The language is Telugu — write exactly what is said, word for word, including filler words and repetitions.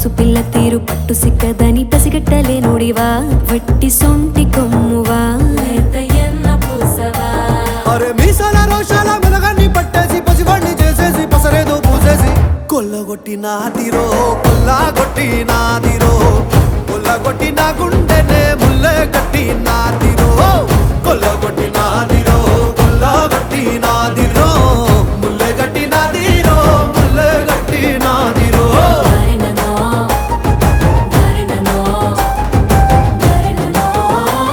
పడుసు పిల్ల తీరు పట్టు సిక్కదని పసిగట్టలే నోడివా వట్టి సొంటి కొమ్మువా అరే మీసాల రోషాల మెలగాన్ని పట్టేసి పసివాణ్ణి చేసేసి పసరేదో పూసేసి కొల్లగొట్టి నాదిరో కొల్లగొట్టి నాదిరో కొల్ల